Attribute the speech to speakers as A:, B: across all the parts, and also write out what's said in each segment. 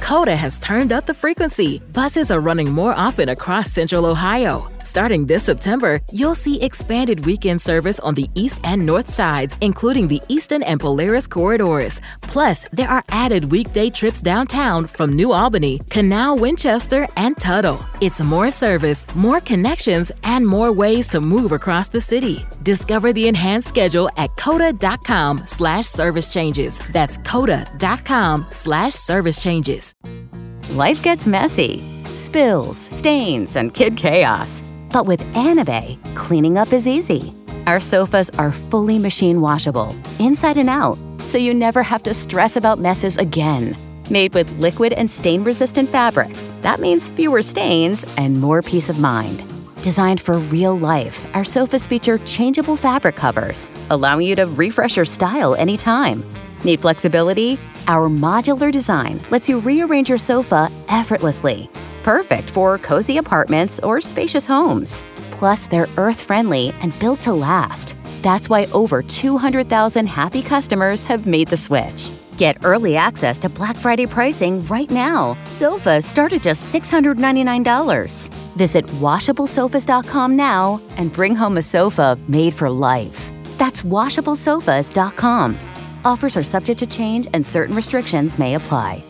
A: Coda has turned up the frequency. Buses are running more often across Central Ohio. Starting this September, you'll see expanded weekend service on the east and north sides, including the Eastern and Polaris corridors. Plus, there are added weekday trips downtown from New Albany, Canal, Winchester, and Tuttle. It's more service, more connections, and more ways to move across the city. Discover the enhanced schedule at coda.com/service changes. That's coda.com/service changes.
B: Life gets messy. Spills, stains, and kid chaos. But with Anabei, cleaning up is easy. Our sofas are fully machine washable, inside and out, so you never have to stress about messes again. Made with liquid and stain-resistant fabrics, that means fewer stains and more peace of mind. Designed for real life, our sofas feature changeable fabric covers, allowing you to refresh your style anytime. Need flexibility? Our modular design lets you rearrange your sofa effortlessly. Perfect for cozy apartments or spacious homes. Plus, they're earth-friendly and built to last. That's why over 200,000 happy customers have made the switch. Get early access to Black Friday pricing right now. Sofas start at just $699. Visit washablesofas.com now and bring home a sofa made for life. That's washablesofas.com. Offers are subject to change and certain restrictions may apply.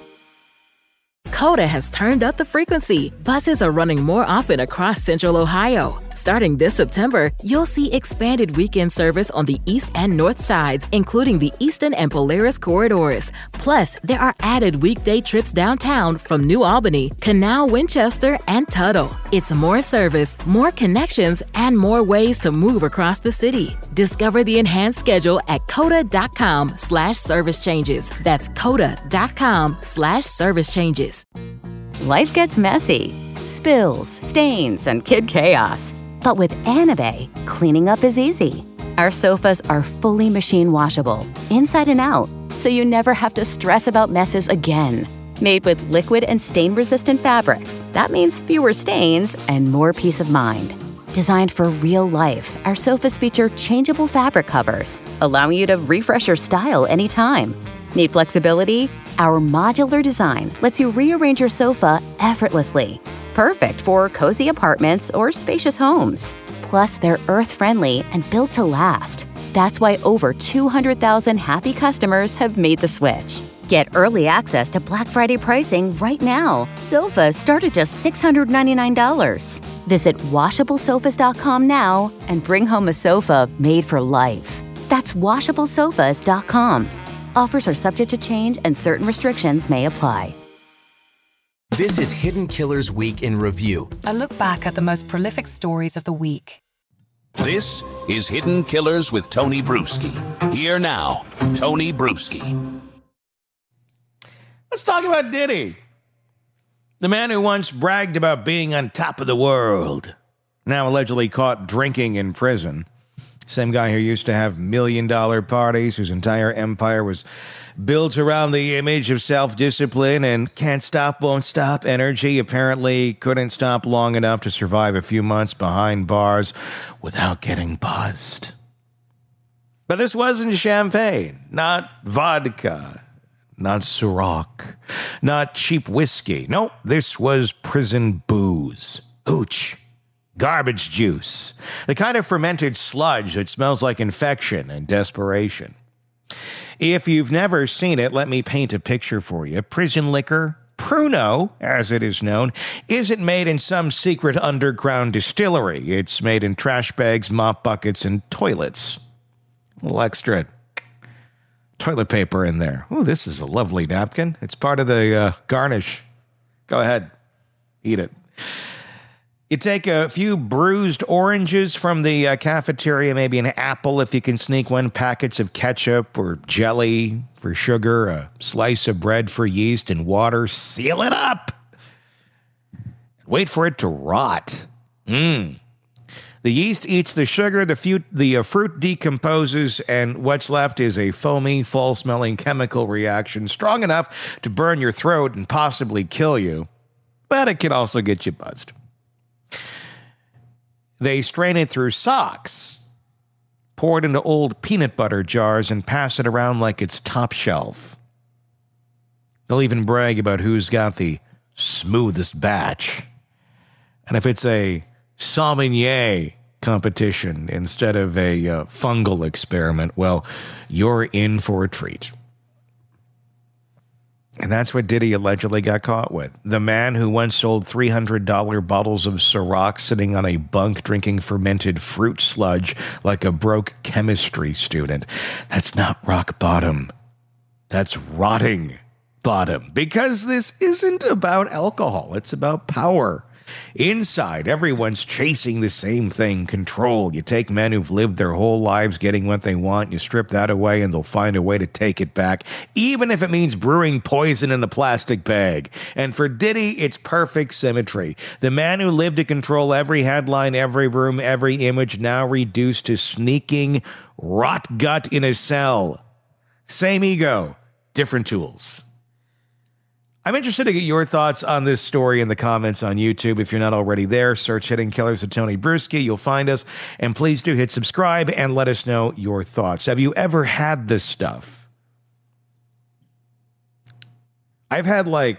A: Coda has turned up the frequency. Buses are running more often across Central Ohio. Starting this September, you'll see expanded weekend service on the east and north sides, including the Eastern and Polaris corridors. Plus, there are added weekday trips downtown from New Albany, Canal, Winchester, and Tuttle. It's more service, more connections, and more ways to move across the city. Discover the enhanced schedule at coda.com/service changes. That's coda.com/service changes.
B: Life gets messy. Spills, stains, and kid chaos. But with Anabei, cleaning up is easy. Our sofas are fully machine washable, inside and out, so you never have to stress about messes again. Made with liquid and stain-resistant fabrics, that means fewer stains and more peace of mind. Designed for real life, our sofas feature changeable fabric covers, allowing you to refresh your style anytime. Need flexibility? Our modular design lets you rearrange your sofa effortlessly. Perfect for cozy apartments or spacious homes. Plus, they're earth-friendly and built to last. That's why over 200,000 happy customers have made the switch. Get early access to Black Friday pricing right now. Sofas start at just $699. Visit washablesofas.com now and bring home a sofa made for life. That's washablesofas.com. Offers are subject to change and certain restrictions may apply.
C: This is Hidden Killers Week in Review.
D: A look back at the most prolific stories of the week.
E: This is Hidden Killers with Tony Bruschi. Here now, Tony Bruschi.
F: Let's talk about Diddy. The man who once bragged about being on top of the world, now allegedly caught drinking in prison. Same guy who used to have million-dollar parties, whose entire empire was built around the image of self-discipline and can't stop, won't stop energy, apparently couldn't stop long enough to survive a few months behind bars without getting buzzed. But this wasn't champagne, not vodka, not Ciroc, not cheap whiskey. Nope, this was prison booze. Hooch. Garbage juice. The kind of fermented sludge that smells like infection and desperation. If you've never seen it, let me paint a picture for you. Prison liquor, Pruno, as it is known, isn't made in some secret underground distillery. It's made in trash bags, mop buckets, and toilets. A little extra toilet paper in there. Ooh, this is a lovely napkin. It's part of the garnish. Go ahead. Eat it. You take a few bruised oranges from the cafeteria, maybe an apple if you can sneak one, packets of ketchup or jelly for sugar, a slice of bread for yeast, and water. Seal it up. Wait for it to rot. The yeast eats the sugar, the fruit decomposes, and what's left is a foamy, foul-smelling chemical reaction strong enough to burn your throat and possibly kill you. But it can also get you buzzed. They strain it through socks, pour it into old peanut butter jars, and pass it around like it's top shelf. They'll even brag about who's got the smoothest batch. And if it's a sommelier competition instead of a fungal experiment, well, you're in for a treat. And that's what Diddy allegedly got caught with. The man who once sold $300 bottles of Ciroc sitting on a bunk drinking fermented fruit sludge like a broke chemistry student. That's not rock bottom. That's rotting bottom. Because this isn't about alcohol. It's about power. Inside, everyone's chasing the same thing, control. You take men who've lived their whole lives getting what they want, you strip that away, and they'll find a way to take it back, even if it means brewing poison in a plastic bag. And for Diddy, it's perfect symmetry. The man who lived to control every headline, every room, every image, now reduced to sneaking rot gut in a cell. Same ego, different tools. I'm interested to get your thoughts on this story in the comments on YouTube. If you're not already there, search Hidden Killers with Tony Bruschi. You'll find us. And please do hit subscribe and let us know your thoughts. Have you ever had this stuff? I've had like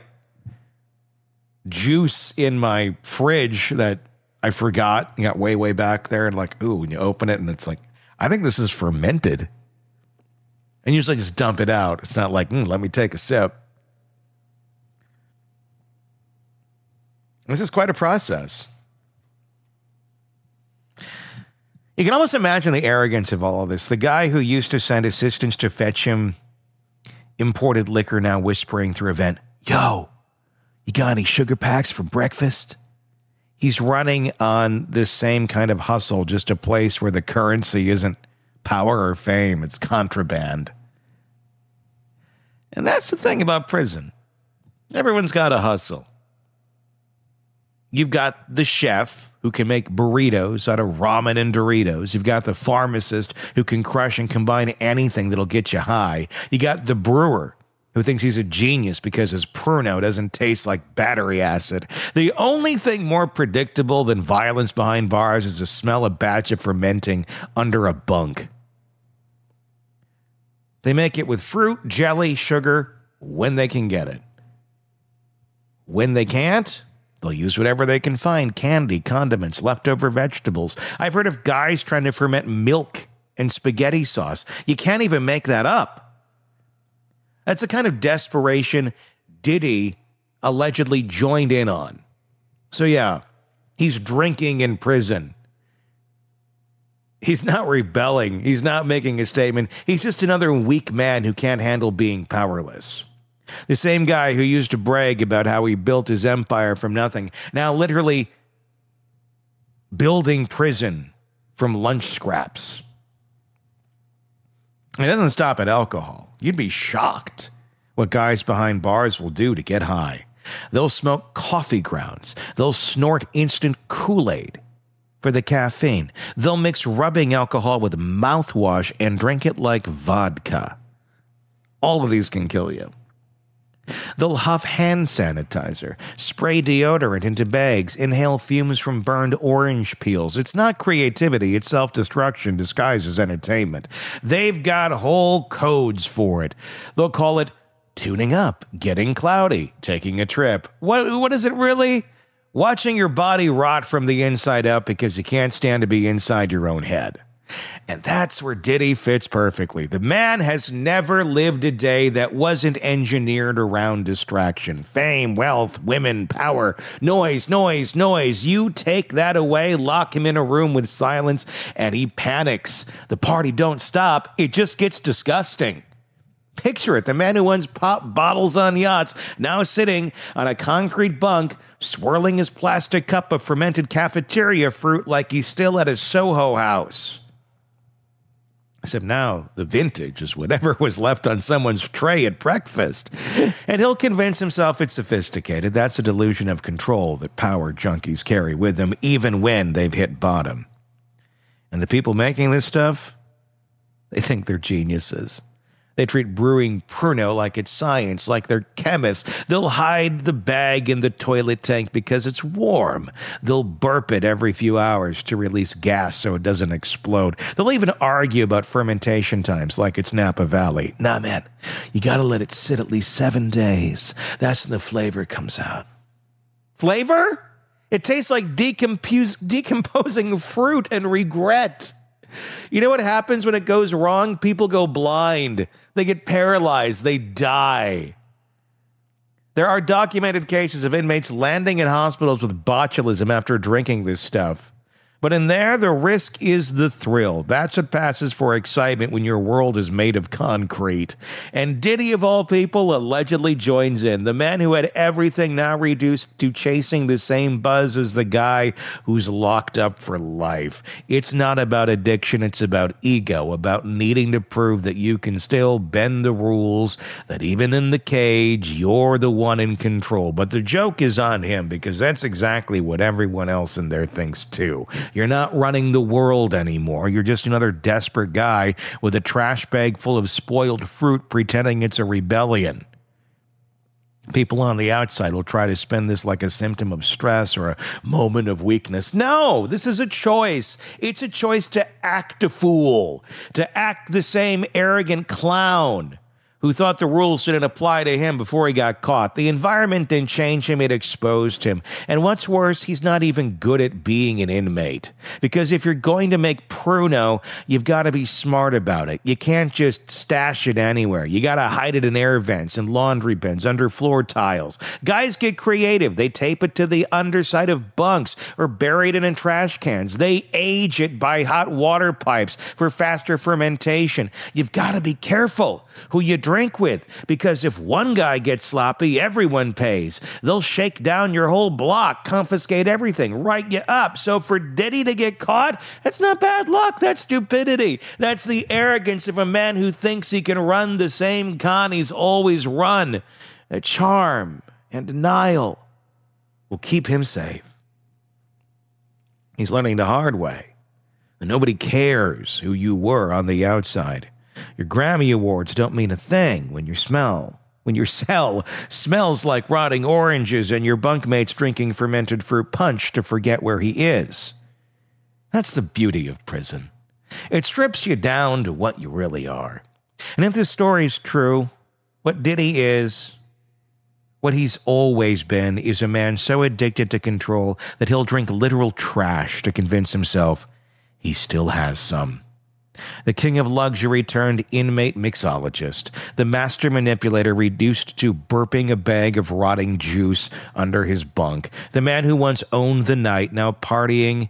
F: juice in my fridge that I forgot. Got way back there. And like, ooh, when you open it and it's like, I think this is fermented. And usually just dump it out. It's not like, let me take a sip. This is quite a process. You can almost imagine the arrogance of all of this. The guy who used to send assistants to fetch him imported liquor now whispering through a vent, "Yo, you got any sugar packs for breakfast?" He's running on this same kind of hustle, just a place where the currency isn't power or fame, it's contraband. And that's the thing about prison. Everyone's got a hustle. You've got the chef who can make burritos out of ramen and Doritos. You've got the pharmacist who can crush and combine anything that'll get you high. You got the brewer who thinks he's a genius because his Pruno doesn't taste like battery acid. The only thing more predictable than violence behind bars is the smell of batch of fermenting under a bunk. They make it with fruit, jelly, sugar, when they can get it. When they can't, they'll use whatever they can find, candy, condiments, leftover vegetables. I've heard of guys trying to ferment milk and spaghetti sauce. You can't even make that up. That's the kind of desperation Diddy allegedly joined in on. So yeah, he's drinking in prison. He's not rebelling. He's not making a statement. He's just another weak man who can't handle being powerless. The same guy who used to brag about how he built his empire from nothing, now literally building prison from lunch scraps. It doesn't stop at alcohol. You'd be shocked what guys behind bars will do to get high. They'll smoke coffee grounds. They'll snort instant Kool-Aid for the caffeine. They'll mix rubbing alcohol with mouthwash and drink it like vodka. All of these can kill you. They'll huff hand sanitizer, spray deodorant into bags, inhale fumes from burned orange peels. It's not creativity, it's self-destruction disguised as entertainment. They've got whole codes for it. They'll call it tuning up, getting cloudy, taking a trip. What is it really? Watching your body rot from the inside out because you can't stand to be inside your own head. And that's where Diddy fits perfectly. The man has never lived a day that wasn't engineered around distraction. Fame, wealth, women, power, noise. You take that away, lock him in a room with silence, and he panics. The party don't stop. It just gets disgusting. Picture it, the man who once popped bottles on yachts, now sitting on a concrete bunk, swirling his plastic cup of fermented cafeteria fruit like he's still at a Soho house. Except now, the vintage is whatever was left on someone's tray at breakfast. And he'll convince himself it's sophisticated. That's a delusion of control that power junkies carry with them, even when they've hit bottom. And the people making this stuff, they think they're geniuses. They treat brewing Pruno like it's science, like they're chemists. They'll hide the bag in the toilet tank because it's warm. They'll burp it every few hours to release gas so it doesn't explode. They'll even argue about fermentation times like it's Napa Valley. Nah, man, you gotta let it sit at least 7 days. That's when the flavor comes out. Flavor? It tastes like decomposing fruit and regret. You know what happens when it goes wrong? People go blind. They get paralyzed. They die. There are documented cases of inmates landing in hospitals with botulism after drinking this stuff. But in there, the risk is the thrill. That's what passes for excitement when your world is made of concrete. And Diddy, of all people, allegedly joins in. The man who had everything now reduced to chasing the same buzz as the guy who's locked up for life. It's not about addiction. It's about ego, about needing to prove that you can still bend the rules, that even in the cage, you're the one in control. But the joke is on him because that's exactly what everyone else in there thinks too. You're not running the world anymore. You're just another desperate guy with a trash bag full of spoiled fruit pretending it's a rebellion. People on the outside will try to spin this like a symptom of stress or a moment of weakness. No, this is a choice. It's a choice to act a fool, to act the same arrogant clown who thought the rules didn't apply to him before he got caught. The environment didn't change him, it exposed him. And what's worse, he's not even good at being an inmate. Because if you're going to make Pruno, you've got to be smart about it. You can't just stash it anywhere. You got to hide it in air vents and laundry bins, under floor tiles. Guys get creative. They tape it to the underside of bunks or bury it in trash cans. They age it by hot water pipes for faster fermentation. You've got to be careful who you drink with, because if one guy gets sloppy, everyone pays. They'll shake down your whole block, confiscate everything, write you up. So for Diddy to get caught, that's not bad luck. That's stupidity. That's the arrogance of a man who thinks he can run the same con he's always run. A charm and denial will keep him safe. He's learning the hard way. And nobody cares who you were on the outside. Your Grammy Awards don't mean a thing when your cell smells like rotting oranges and your bunkmate's drinking fermented fruit punch to forget where he is. That's the beauty of prison. It strips you down to what you really are. And if this story is true, what Diddy is, what he's always been, is a man so addicted to control that he'll drink literal trash to convince himself he still has some. The king of luxury turned inmate mixologist, the master manipulator reduced to burping a bag of rotting juice under his bunk, the man who once owned the night, now praying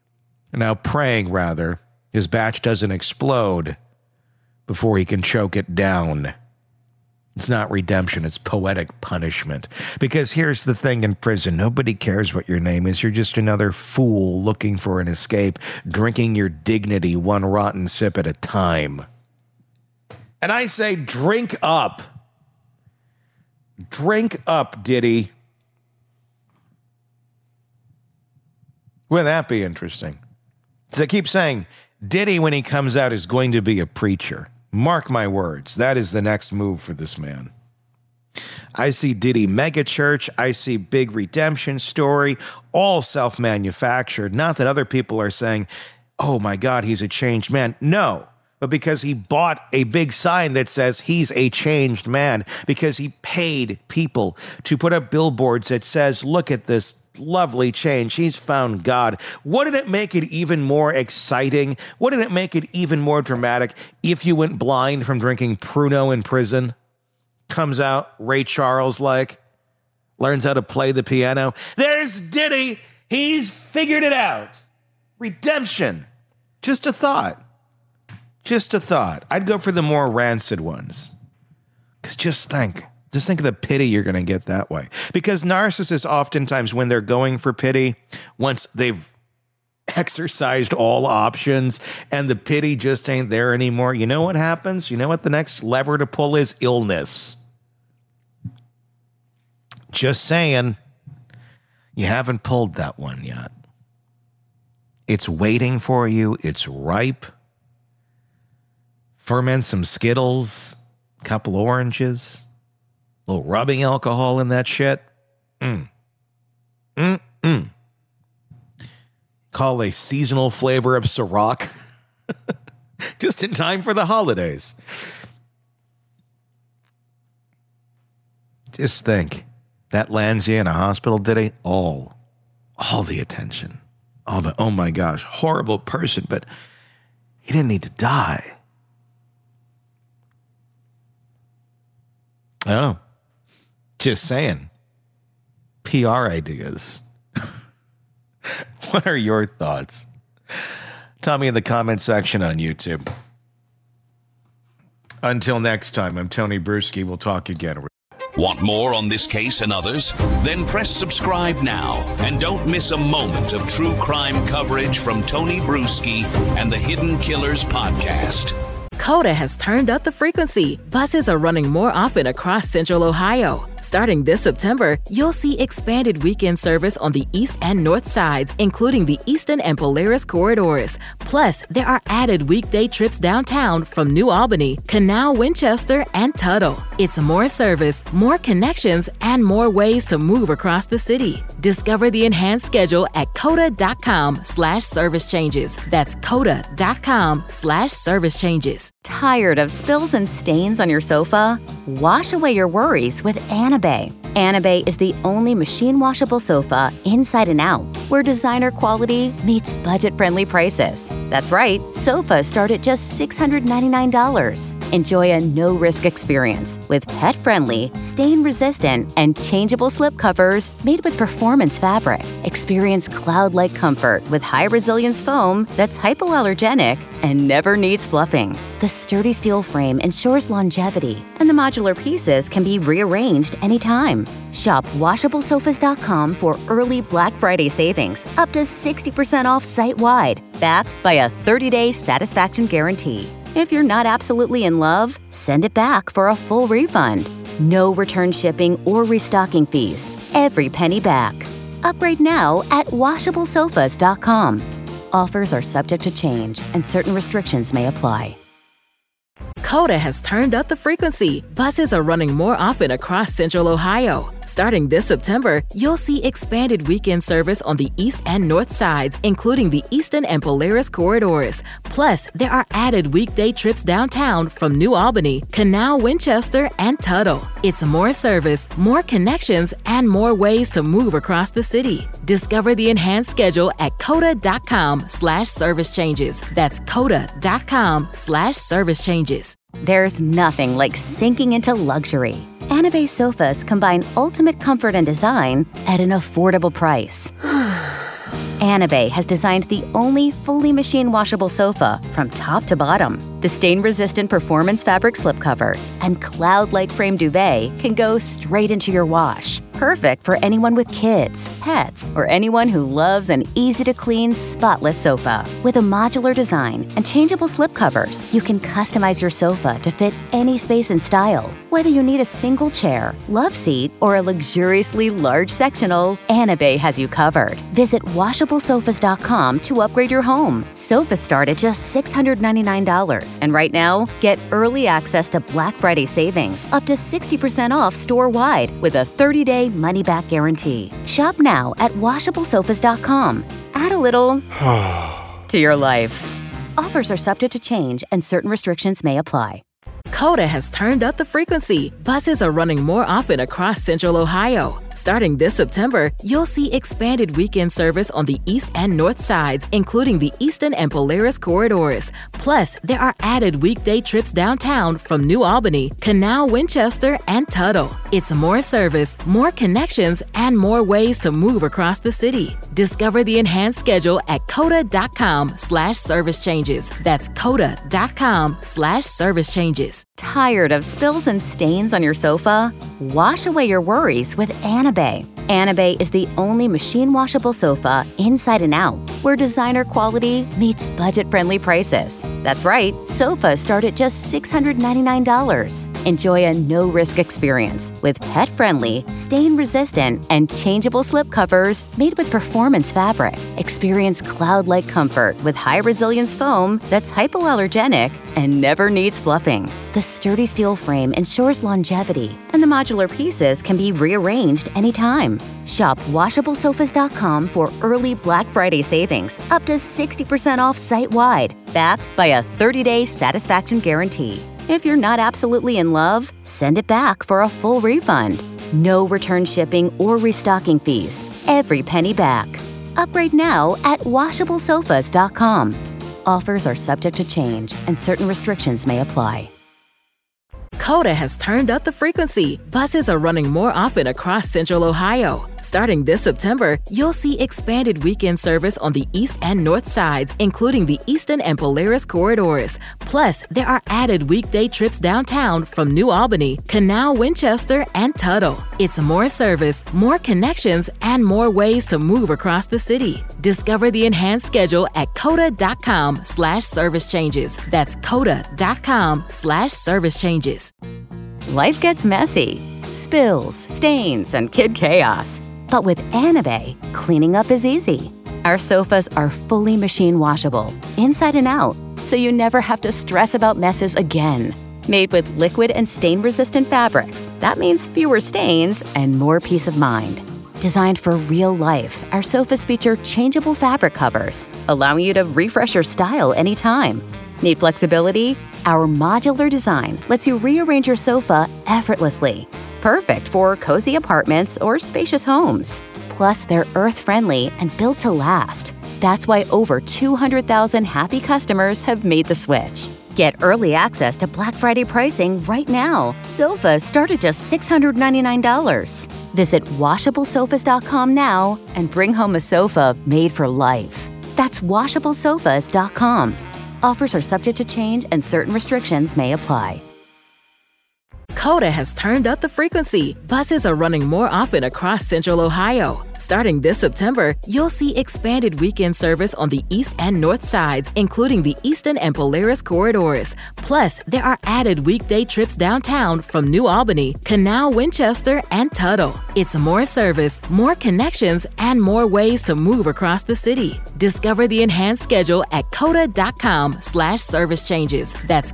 F: his batch doesn't explode before he can choke it down. It's not redemption, it's poetic punishment. Because here's the thing in prison, nobody cares what your name is. You're just another fool looking for an escape, drinking your dignity one rotten sip at a time. And I say, drink up. Drink up, Diddy. Wouldn't that be interesting? Because I keep saying, Diddy, when he comes out, is going to be a preacher. Mark my words, that is the next move for this man. I see Diddy megachurch, I see big redemption story, all self-manufactured. Not that other people are saying, oh my God, he's a changed man. No, but because he bought a big sign that says he's a changed man, because he paid people to put up billboards that says, look at this lovely change. He's found God. Wouldn't it make it even more exciting? Wouldn't it make it even more dramatic if you went blind from drinking Pruno in prison? Comes out Ray Charles-like, learns how to play the piano. There's Diddy. He's figured it out. Redemption. Just a thought. Just a thought. I'd go for the more rancid ones. Because just think of the pity you're going to get that way. Because narcissists oftentimes, when they're going for pity, once they've exercised all options and the pity just ain't there anymore, you know what happens? You know what the next lever to pull is? Illness. Just saying, you haven't pulled that one yet. It's waiting for you. It's ripe. Ferment some Skittles. couple oranges, a little rubbing alcohol in that shit. Call a seasonal flavor of Ciroc. Just in time for the holidays. Just think, that lands you in a hospital today, all the attention. Oh my gosh, horrible person, but he didn't need to die. I don't know. Just saying. PR ideas. What are your thoughts? Tell me in the comment section on YouTube. Until next time, I'm Tony Bruschi. We'll talk again.
E: Want more on this case and others? Then press subscribe now and don't miss a moment of true crime coverage from Tony Bruschi and the Hidden Killers podcast.
A: Coda has turned up the frequency. Buses are running more often across Central Ohio. Starting this September, you'll see expanded weekend service on the east and north sides, including the Eastern and Polaris corridors. Plus, there are added weekday trips downtown from New Albany, Canal, Winchester, and Tuttle. It's more service, more connections, and more ways to move across the city. Discover the enhanced schedule at coda.com/service changes. That's coda.com/service changes.
B: Tired of spills and stains on your sofa? Wash away your worries with Anabei. Anabei is the only machine washable sofa inside and out, where designer quality meets budget-friendly prices. That's right, sofas start at just $699. Enjoy a no-risk experience with pet-friendly, stain-resistant, and changeable slipcovers made with performance fabric. Experience cloud-like comfort with high-resilience foam that's hypoallergenic and never needs fluffing. The sturdy steel frame ensures longevity, and the modular pieces can be rearranged anytime. Shop WashableSofas.com for early Black Friday savings, up to 60% off site-wide, backed by a 30-day satisfaction guarantee. If you're not absolutely in love, send it back for a full refund. No return shipping or restocking fees. Every penny back. Upgrade now at WashableSofas.com. Offers are subject to change, and certain restrictions may apply.
A: Coda has turned up the frequency. Buses are running more often across Central Ohio. Starting this September, you'll see expanded weekend service on the east and north sides, including the Eastern and Polaris corridors. Plus, there are added weekday trips downtown from New Albany, Canal, Winchester, and Tuttle. It's more service, more connections, and more ways to move across the city. Discover the enhanced schedule at coda.com/service changes. That's coda.com/service changes.
B: There's nothing like sinking into luxury. Anabei sofas combine ultimate comfort and design at an affordable price. Anabei has designed the only fully machine washable sofa from top to bottom. The stain-resistant performance fabric slipcovers and cloud-like frame duvet can go straight into your wash. Perfect for anyone with kids, pets, or anyone who loves an easy-to-clean, spotless sofa. With a modular design and changeable slipcovers, you can customize your sofa to fit any space and style. Whether you need a single chair, love seat, or a luxuriously large sectional, Anabei has you covered. Visit WashableSofas.com to upgrade your home. Sofas start at just $699. And right now, get early access to Black Friday savings, up to 60% off store-wide with a 30-day money-back guarantee. Shop now at WashableSofas.com. Add a little to your life. Offers are subject to change and certain restrictions may apply.
A: Coda has turned up the frequency. Buses are running more often across Central Ohio. Starting this September, you'll see expanded weekend service on the east and north sides, including the Eastern and Polaris corridors. Plus, there are added weekday trips downtown from New Albany, Canal, Winchester, and Tuttle. It's more service, more connections, and more ways to move across the city. Discover the enhanced schedule at coda.com/service changes. That's coda.com/service changes.
B: Tired of spills and stains on your sofa? Wash away your worries with Anabei. Anabei is the only machine washable sofa inside and out, where designer quality meets budget-friendly prices. That's right, sofas start at just $699. Enjoy a no-risk experience with pet-friendly, stain-resistant, and changeable slipcovers made with performance fabric. Experience cloud-like comfort with high-resilience foam that's hypoallergenic and never needs fluffing. The sturdy steel frame ensures longevity, and the modular pieces can be rearranged anytime. Shop WashableSofas.com for early Black Friday savings, up to 60% off site-wide, backed by a 30-day satisfaction guarantee. If you're not absolutely in love, send it back for a full refund. No return shipping or restocking fees. Every penny back. Upgrade now at WashableSofas.com. Offers are subject to change, and certain restrictions may apply.
A: Coda has turned up the frequency. Buses are running more often across Central Ohio. Starting this September, you'll see expanded weekend service on the east and north sides, including the Eastern and Polaris corridors. Plus, there are added weekday trips downtown from New Albany, Canal, Winchester, and Tuttle. It's more service, more connections, and more ways to move across the city. Discover the enhanced schedule at coda.com/service changes. That's coda.com/service changes.
B: Life gets messy. Spills, stains, and kid chaos. But with Anabei, cleaning up is easy. Our sofas are fully machine washable, inside and out, so you never have to stress about messes again. Made with liquid and stain-resistant fabrics, that means fewer stains and more peace of mind. Designed for real life, our sofas feature changeable fabric covers, allowing you to refresh your style anytime. Need flexibility? Our modular design lets you rearrange your sofa effortlessly. Perfect for cozy apartments or spacious homes. Plus, they're earth-friendly and built to last. That's why over 200,000 happy customers have made the switch. Get early access to Black Friday pricing right now. Sofas start at just $699. Visit WashableSofas.com now and bring home a sofa made for life. That's WashableSofas.com. Offers are subject to change and certain restrictions may apply.
A: Coda has turned up the frequency. Buses are running more often across Central Ohio. Starting this September, you'll see expanded weekend service on the east and north sides, including the Eastern and Polaris corridors. Plus, there are added weekday trips downtown from New Albany, Canal, Winchester, and Tuttle. It's more service, more connections, and more ways to move across the city. Discover the enhanced schedule at coda.com/service changes. That's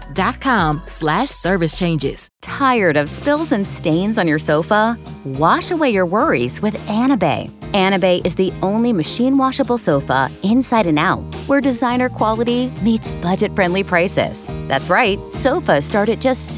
A: coda.com/service changes.
B: Tired of spills and stains on your sofa? Wash away your worries with Anabei. Anabei is the only machine washable sofa inside and out, where designer quality meets budget-friendly prices. That's right, sofas start at just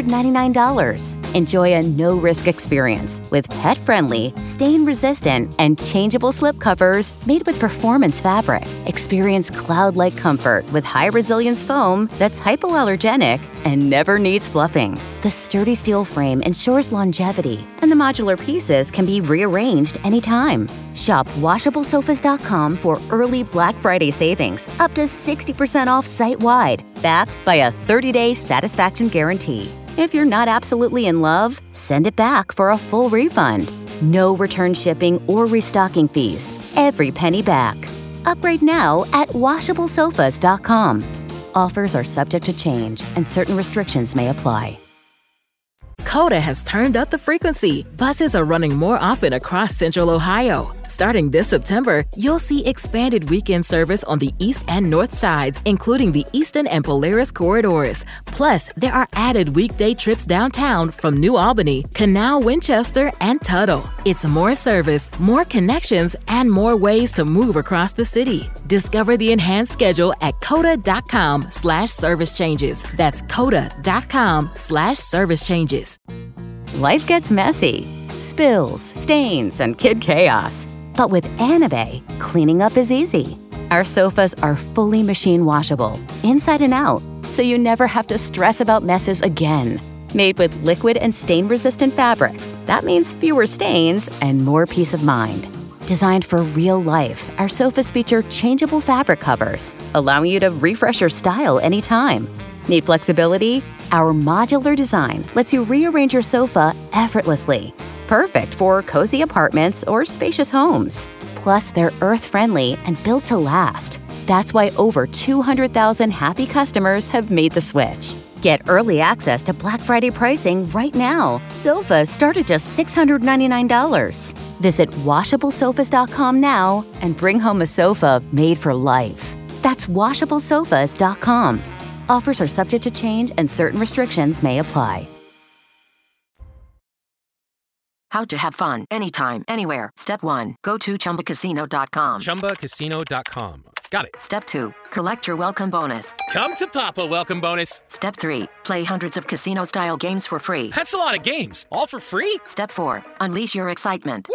B: $699. Enjoy a no-risk experience with pet-friendly, stain-resistant, and changeable slipcovers made with performance fabric. Experience cloud-like comfort with high-resilience foam that's hypoallergenic and never needs fluffing. The sturdy steel frame ensures longevity, and the modular pieces can be rearranged anytime. Shop WashableSofas.com for early Black Friday savings, up to 60% off site-wide, backed by a 30-day satisfaction guarantee. If you're not absolutely in love, send it back for a full refund. No return shipping or restocking fees. Every penny back. Upgrade now at WashableSofas.com. Offers are subject to change, and certain restrictions may apply.
A: Coda has turned up the frequency. Buses are running more often across Central Ohio. Starting this September, you'll see expanded weekend service on the east and north sides, including the Eastern and Polaris corridors. Plus, there are added weekday trips downtown from New Albany, Canal, Winchester, and Tuttle. It's more service, more connections, and more ways to move across the city. Discover the enhanced schedule at coda.com/service changes. That's coda.com/service changes.
B: Life gets messy. Spills, stains, and kid chaos. But with Anabei, cleaning up is easy. Our sofas are fully machine washable, inside and out, so you never have to stress about messes again. Made with liquid and stain-resistant fabrics, that means fewer stains and more peace of mind. Designed for real life, our sofas feature changeable fabric covers, allowing you to refresh your style anytime. Need flexibility? Our modular design lets you rearrange your sofa effortlessly. Perfect for cozy apartments or spacious homes. Plus, they're earth-friendly and built to last. That's why over 200,000 happy customers have made the switch. Get early access to Black Friday pricing right now. Sofas start at just $699. Visit WashableSofas.com now and bring home a sofa made for life. That's WashableSofas.com. Offers are subject to change and certain restrictions may apply.
G: How to have fun anytime, anywhere. Step 1. Go to ChumbaCasino.com.
H: ChumbaCasino.com. Got it.
G: Step 2. Collect your welcome bonus.
H: Come to Papa welcome bonus.
G: Step 3. Play hundreds of casino-style games for free.
H: That's a lot of games. All for free?
G: Step 4. Unleash your excitement.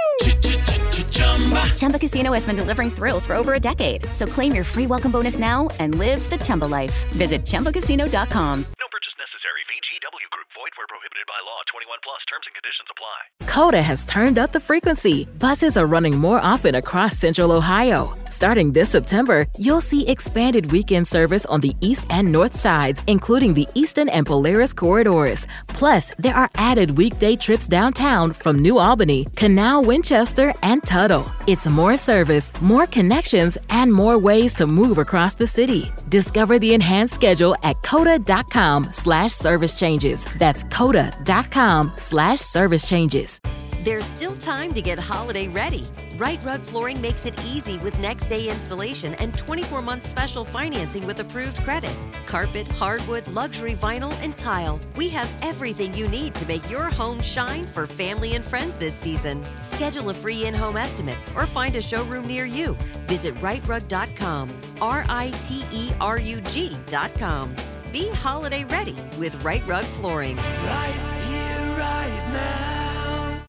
B: Chumba Casino has been delivering thrills for over a decade. So claim your free welcome bonus now and live the Chumba life. Visit ChumbaCasino.com.
I: No purchase necessary. VGW Group. Void where prohibited by law. 21 plus. Terms and conditions apply.
A: Coda has turned up the frequency. Buses are running more often across Central Ohio. Starting this September, you'll see expanded weekend service on the east and north sides, including the Eastern and Polaris corridors. Plus, there are added weekday trips downtown from New Albany, Canal, Winchester, and Tuttle. It's more service, more connections, and more ways to move across the city. Discover the enhanced schedule at coda.com/service changes. That's coda.com/service changes.
J: There's still time to get holiday ready. Right Rug Flooring makes it easy with next-day installation and 24-month special financing with approved credit. Carpet, hardwood, luxury vinyl, and tile. We have everything you need to make your home shine for family and friends this season. Schedule a free in-home estimate or find a showroom near you. Visit rightrug.com, RITERUG.com. Be holiday ready with Right Rug Flooring.
K: Right